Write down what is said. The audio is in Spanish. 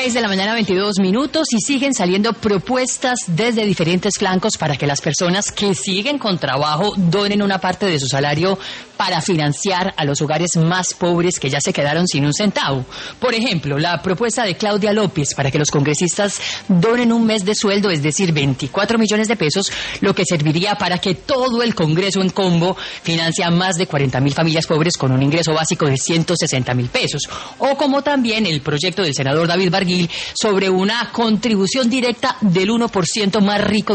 6 de la mañana, 22 minutos, y siguen saliendo propuestas desde diferentes flancos para que las personas que siguen con trabajo donen una parte de su salario para financiar a los hogares más pobres que ya se quedaron sin un centavo. Por ejemplo, la propuesta de Claudia López para que los congresistas donen un mes de sueldo, es decir, 24 millones de pesos, lo que serviría para que todo el Congreso en combo financie a más de 40.000 familias pobres con un ingreso básico de 160.000 pesos. O como también el proyecto del senador David Barguil sobre una contribución directa del 1% más rico